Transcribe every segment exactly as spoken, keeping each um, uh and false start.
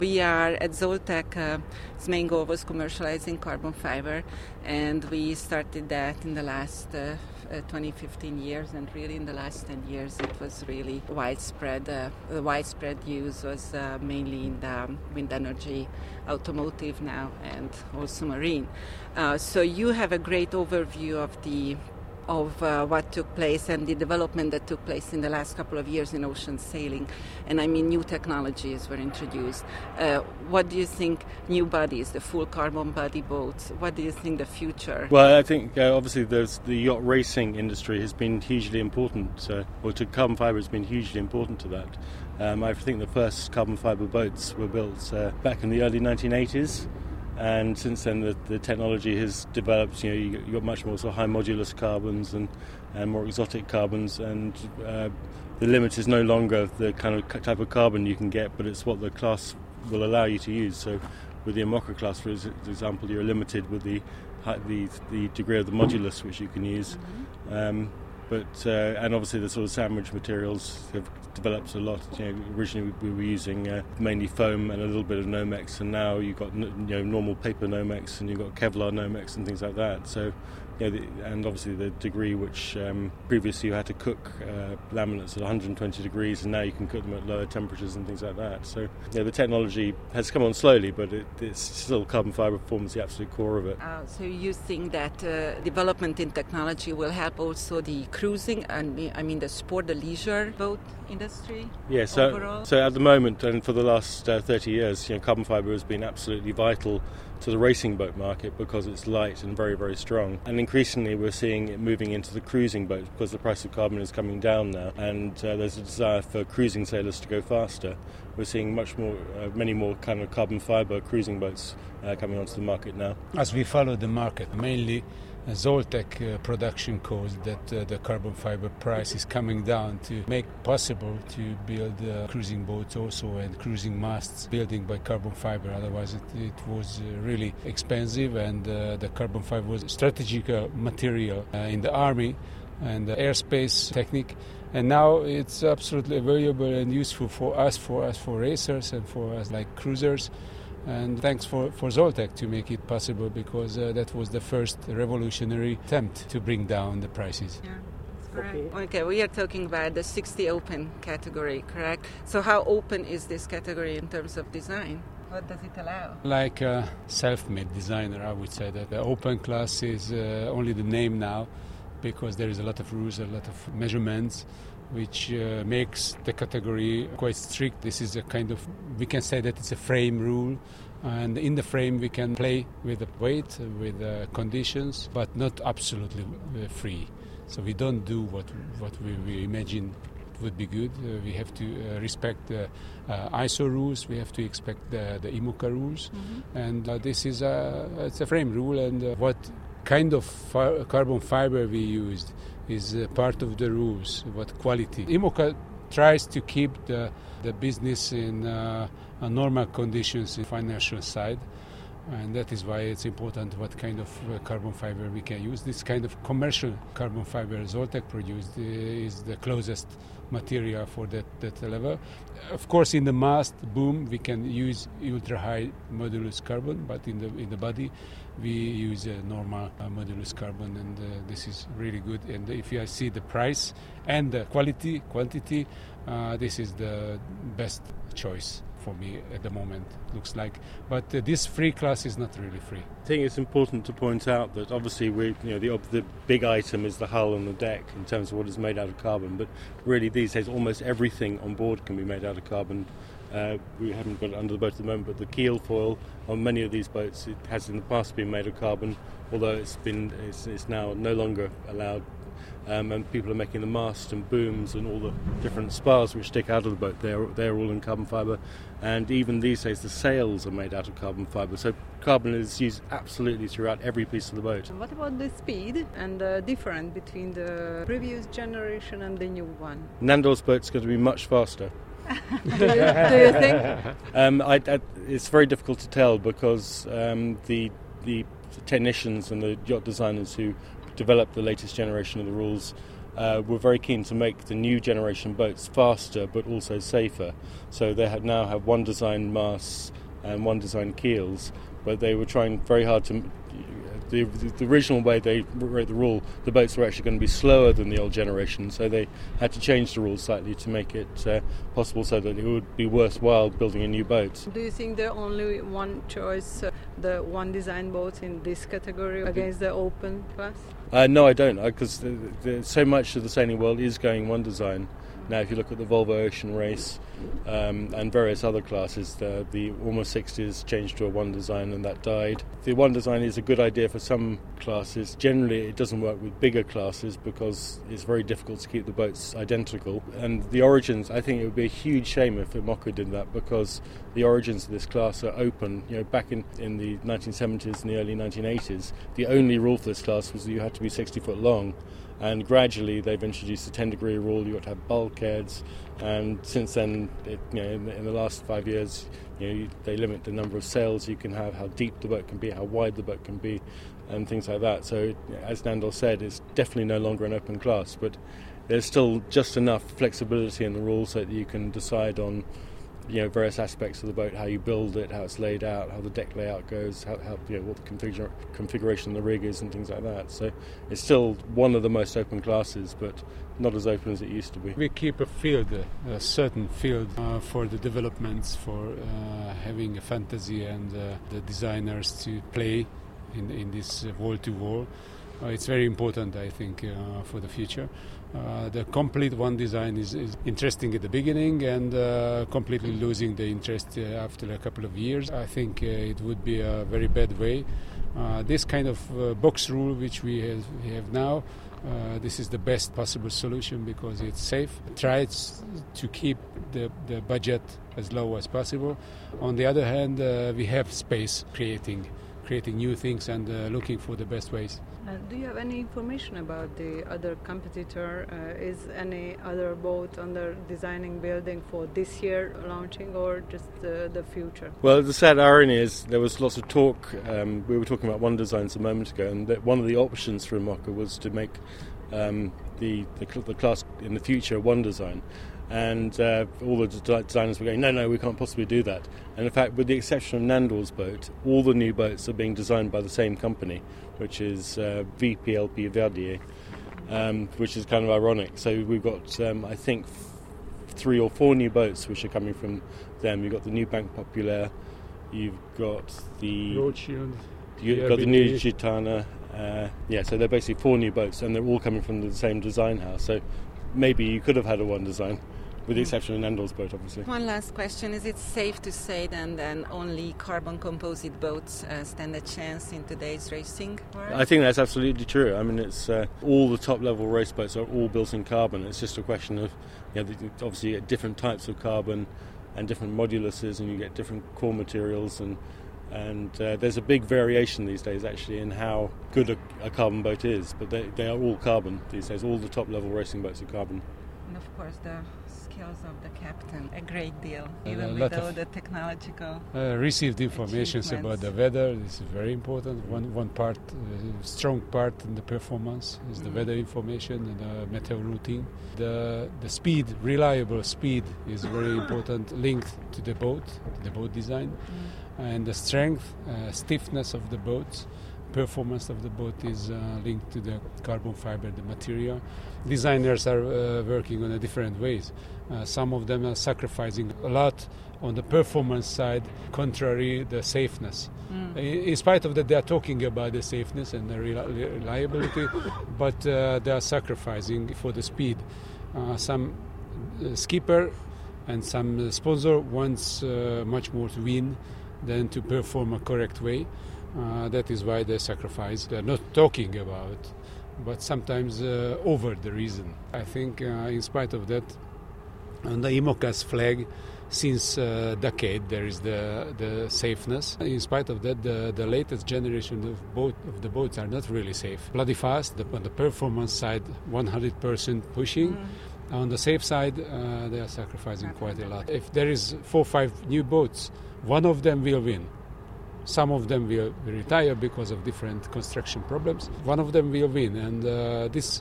We are at Zoltech. Uh, its main goal was commercializing carbon fiber, and we started that in the last uh, uh, twenty, fifteen years, and really in the last ten years it was really widespread. Uh, the widespread use was uh, mainly in the wind energy, automotive now, and also marine. Uh, so you have a great overview of the of uh, what took place and the development that took place in the last couple of years in ocean sailing. And I mean, new technologies were introduced. Uh, what do you think, new bodies, the full carbon body boats, what do you think the future? Well, I think uh, obviously there's the yacht racing industry has been hugely important, uh, or to carbon fibre has been hugely important to that. Um, I think the first carbon fibre boats were built uh, back in the early nineteen eighties. And since then, the, the technology has developed. You know, you, you've got much more sort of high modulus carbons and, and more exotic carbons, and uh, the limit is no longer the kind of type of carbon you can get, but it's what the class will allow you to use. So, with the IMOCA class, for example, you're limited with the the, the degree of the modulus which you can use. Mm-hmm. Um, But uh, and obviously the sort of sandwich materials have developed a lot. You know, originally we were using uh, mainly foam and a little bit of Nomex, and now you've got you know normal paper Nomex and you've got Kevlar Nomex and things like that. So, you know, the, and obviously the degree which um, previously you had to cook uh, laminates at one hundred twenty degrees, and now you can cook them at lower temperatures and things like that. So, yeah, the technology has come on slowly, but it, it's still carbon fibre forms the absolute core of it. Uh, so you think that uh, development in technology will help also the cruising and I mean the sport, the leisure boat industry? Yeah, so overall? so at the moment and for the last uh, thirty years, you know, carbon fibre has been absolutely vital to the racing boat market because it's light and very, very strong. And increasingly we're seeing it moving into the cruising boats because the price of carbon is coming down now, and uh, there's a desire for cruising sailors to go faster. We're seeing much more, uh, many more kind of carbon fibre cruising boats uh, coming onto the market now. As we follow the market, mainly uh, Zoltech uh, production caused that uh, the carbon fibre price is coming down to make possible to build uh, cruising boats also and cruising masts building by carbon fibre. Otherwise it, it was uh, really expensive, and uh, the carbon fibre was strategic uh, material uh, in the army and the airspace technique. And now it's absolutely available and useful for us, for us, for racers and for us like cruisers. And thanks for, for Zoltech to make it possible, because uh, that was the first revolutionary attempt to bring down the prices. Yeah. Correct. Okay, we are talking about the sixty open category, correct? So how open is this category in terms of design? What does it allow? Like a self-made designer, I would say that the open class is uh, only the name now, because there is a lot of rules, a lot of measurements, which uh, makes the category quite strict. This is a kind of, we can say that it's a frame rule, and in the frame we can play with the weight, with the conditions, but not absolutely uh, free. So we don't do what what we, we imagine would be good. Uh, we have to uh, respect the uh, I S O rules. We have to respect the, the IMOCA rules, mm-hmm. and uh, this is a it's a frame rule. And uh, what kind of fi- carbon fiber we used is uh, part of the rules. What quality? IMOCA tries to keep the the business in uh, normal conditions in financial side. And that is why it's important what kind of uh, carbon fiber we can use. This kind of commercial carbon fiber Zoltech produced uh, is the closest material for that, that level. Of course, in the mast boom we can use ultra high modulus carbon, but in the in the body we use a normal uh, modulus carbon, and uh, this is really good. And if you see the price and the quality, quantity, uh, this is the best choice for me at the moment, looks like. But uh, this free class is not really free. I think it's important to point out that obviously we, you know, the, the big item is the hull and the deck in terms of what is made out of carbon, but really these days almost everything on board can be made out of carbon. Uh, we haven't got it under the boat at the moment, but the keel foil on many of these boats, it has in the past been made of carbon, although it's been it's, it's now no longer allowed. Um, and people are making the mast and booms and all the different spars which stick out of the boat. They're, they're all in carbon fibre. And even these days the sails are made out of carbon fibre. So carbon is used absolutely throughout every piece of the boat. What about the speed and the difference between the previous generation and the new one? Nandor's boat's going to be much faster. do, you, do you think? Um, I, I, it's very difficult to tell because um, the the technicians and the yacht designers who developed the latest generation of the rules uh, were very keen to make the new generation boats faster but also safer. So they had now have one design masts and one design keels, but they were trying very hard to... The, the original way they wrote the rule, the boats were actually going to be slower than the old generation, so they had to change the rules slightly to make it uh, possible so that it would be worthwhile building a new boat. Do you think there only one choice, uh, the one design boat in this category against the open class? Uh, no, I don't, because the, the, so much of the sailing world is going one design. Now, if you look at the Volvo Ocean Race um, and various other classes, the, the almost sixties changed to a one design and that died. The one design is a good idea for some classes. Generally, it doesn't work with bigger classes because it's very difficult to keep the boats identical. And the origins, I think it would be a huge shame if IMOCA did that, because the origins of this class are open. You know, back in, in the nineteen seventies and the early nineteen eighties, the only rule for this class was that you had to be sixty foot long. And gradually they've introduced the ten degree rule. You've got to have bulkheads, and since then, it, you know, in, in the last five years, you know, you, they limit the number of sails you can have, how deep the boat can be, how wide the boat can be, and things like that. So, as Nandor said, it's definitely no longer an open class, but there's still just enough flexibility in the rules so that you can decide on, you know, various aspects of the boat, how you build it, how it's laid out, how the deck layout goes, how, how you know, what the configura- configuration of the rig is, and things like that. So it's still one of the most open classes, but not as open as it used to be. We keep a field, a certain field uh, for the developments, for uh, having a fantasy and uh, the designers to play in, in this uh, wall-to-wall. Uh, it's very important, I think, uh, for the future. Uh, the complete one design is, is interesting at the beginning and uh, completely losing the interest uh, after a couple of years. I think uh, it would be a very bad way. Uh, this kind of uh, box rule which we have, we have now, uh, this is the best possible solution because it's safe. Tries to keep the, the budget as low as possible. On the other hand, uh, we have space creating creating new things and uh, looking for the best ways. Uh, do you have any information about the other competitor? Uh, is any other boat under designing, building for this year launching, or just uh, the future? Well, the sad irony is there was lots of talk. Um, we were talking about one designs a moment ago, and that one of the options for IMOCA was to make um, the, the the class in the future one design. And uh, all the designers were going, no, no, we can't possibly do that. And in fact, with the exception of Nandor's boat, all the new boats are being designed by the same company, which is uh, V P L P Verdier, um, which is kind of ironic. So we've got, um, I think, f- three or four new boats which are coming from them. You've got the new Banque Populaire, you've got the... Rothschild. You've yeah, got the new Gitana. Uh, yeah, so they're basically four new boats, and they're all coming from the same design house. So maybe you could have had a one design, with the exception of Nandor's boat, obviously. One last question. Is it safe to say then that only carbon composite boats uh, stand a chance in today's racing world? I think that's absolutely true. I mean, it's uh, all the top-level race boats are all built in carbon. It's just a question of, you know, obviously you get different types of carbon and different moduluses, and you get different core materials, and and uh, there's a big variation these days, actually, in how good a, a carbon boat is. But they, they are all carbon these days. All the top-level racing boats are carbon. And of course, the skills of the captain, a great deal, Uh, even a with lot all of- the technological. Uh, received information about Achievements. the weather. This is very important. One one part, uh, strong part in the performance is the Mhm. weather information and the meteo routing. The the speed, reliable speed, is very important, linked to the boat, to the boat design, and the strength, uh, stiffness of the boat, performance of the boat is uh, linked to the carbon fiber, the material. Designers are uh, working on a different ways. Uh, some of them are sacrificing a lot on the performance side, contrary the safeness. Mm. In, in spite of that, they are talking about the safeness and the reli- reliability, but uh, they are sacrificing for the speed. Uh, some uh, skipper and some uh, sponsor wants uh, much more to win than to perform a correct way. Uh, that is why they sacrifice. They're not talking about, but sometimes uh, over the reason. I think, uh, in spite of that, on the IMOCA's flag, since a decade, there is the the safeness. In spite of that, the, the latest generation of boat of the boats are not really safe. Bloody fast. The, on the performance side, one hundred percent pushing. Mm. On the safe side, uh, they are sacrificing quite a lot. If there is four or five new boats, one of them will win. Some of them will retire because of different construction problems. One of them will win, and uh, this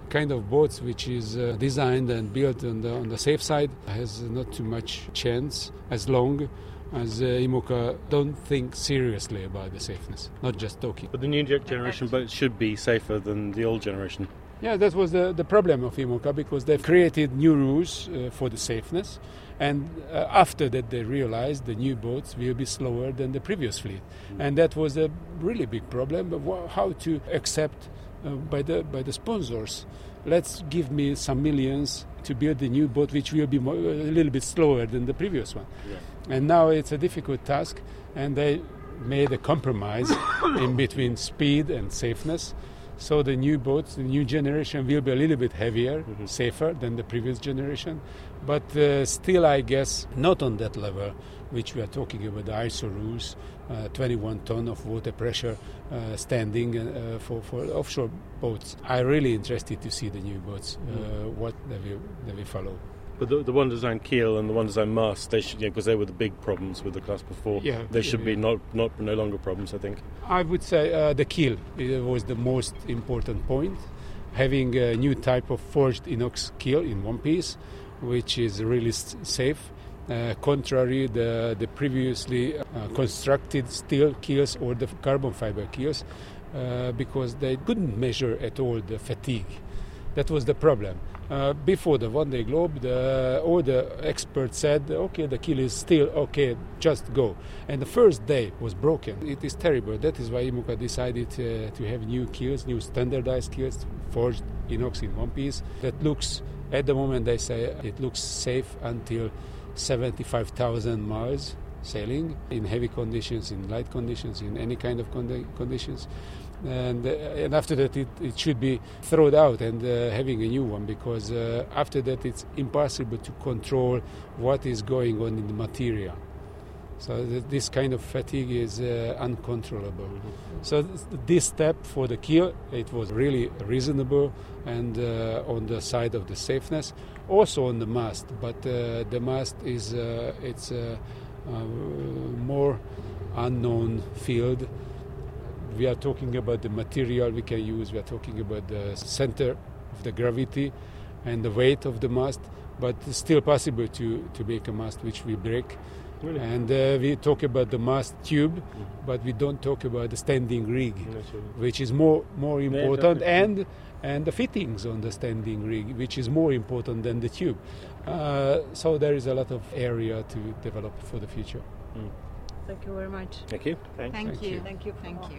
kind of boats which is uh, designed and built on the, on the safe side has not too much chance as long as uh, IMOCA don't think seriously about the safeness, not just talking. But the new generation boats should be safer than the old generation. Yeah, that was the, the problem of IMOCA, because they've created new rules uh, for the safeness, and uh, after that they realized the new boats will be slower than the previous fleet. Mm. And that was a really big problem, but wh- how to accept uh, by the by the sponsors. Let's give me some millions to build a new boat which will be more, a little bit slower than the previous one. Yeah. And now it's a difficult task, and they made a compromise in between speed and safeness. So the new boats, the new generation will be a little bit heavier, mm-hmm. safer than the previous generation, but uh, still, I guess, not on that level, which we are talking about, the I S O rules, uh, twenty-one ton of water pressure uh, standing uh, for, for offshore boats. I'm really interested to see the new boats, uh, mm-hmm. what they will, they will follow. But the, the one design keel and the one design mast, they should, because you know, they were the big problems with the class before. Yeah, they should yeah. be not, not no longer problems, I think. I would say uh, the keel was the most important point. Having a new type of forged inox keel in one piece, which is really s- safe. Uh, contrary the the previously uh, constructed steel keels or the carbon fiber keels, uh, because they couldn't measure at all the fatigue. That was the problem. Uh, before the Vendée Globe, the, all the experts said, okay, the keel is still okay, just go. And the first day was broken. It is terrible. That is why IMOCA decided uh, to have new keels, new standardized keels, forged inox in one piece. That looks, at the moment they say, it looks safe until seventy-five thousand miles sailing in heavy conditions, in light conditions, in any kind of condi- conditions. And, uh, and after that it, it should be thrown out and uh, having a new one, because uh, after that it's impossible to control what is going on in the material. So th- this kind of fatigue is uh, uncontrollable. Mm-hmm. So th- this step for the keel, it was really reasonable and uh, on the side of the safeness, also on the mast. But uh, the mast is uh, it's a, a more unknown field. We are talking about the material we can use, we are talking about the center of the gravity and the weight of the mast, but it's still possible to, to make a mast which will break. Really? And uh, we talk about the mast tube, mm-hmm. but we don't talk about the standing rig, yes, which is more more important, yeah, and and the fittings on the standing rig, which is more important than the tube. Uh, so there is a lot of area to develop for the future. Mm. Thank you very much. Thank you. Thank, Thank you. you. Thank you. Thank you.